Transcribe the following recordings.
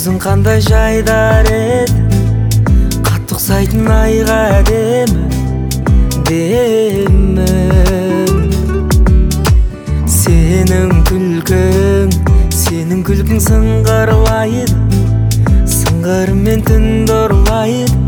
өзің қандай жайдар еді, қатты ұқсайтын айға демін. Сенің күлкің сыңғырлайды, сыңғырмен түнді ұрлайды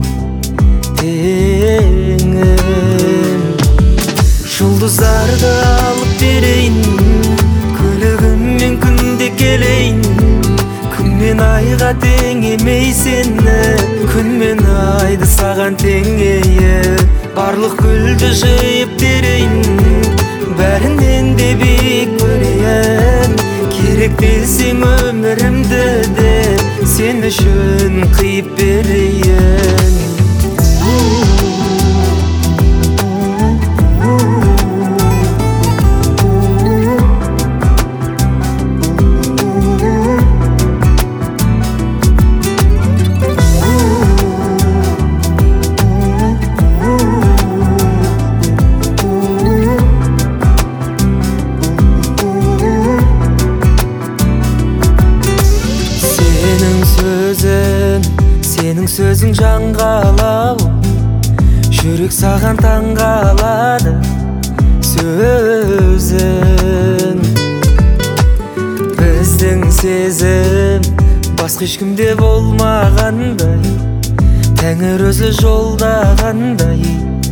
теңін. Жұлдыздарды алып берейін, көлігіммен күнде келейін. Күн мен айға тең емей сені, күн мен айды саған теңейіп. Барлық гүлді жиып терейін, бәрінен де биік көрейін. Керек десең өмірімді де сен үшін қиып берейін. Сенің сөзің жаңғалау, жүрек саған таңғалады сөзің. Біздің сезім басқа ешкімде болмағандай, Тәңір өзі жолдағандай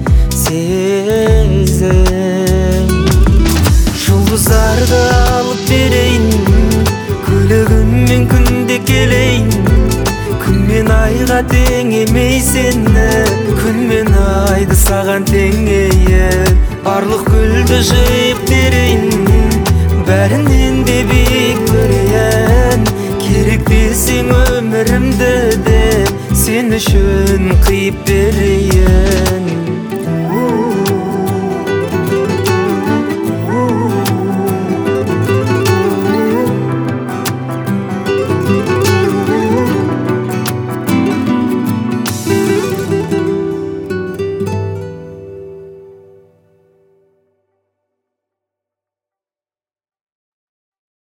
сезім. Жұлдыздарды алып берейін, көлігіммен күнде келейін. Күн мен айға тең емей сені, күн мен айды саған теңейіп. Барлық гүлді жиып терейін, бәрінен де биік көрейін. Керек десең өмірімді де сен үшін қиып берейін.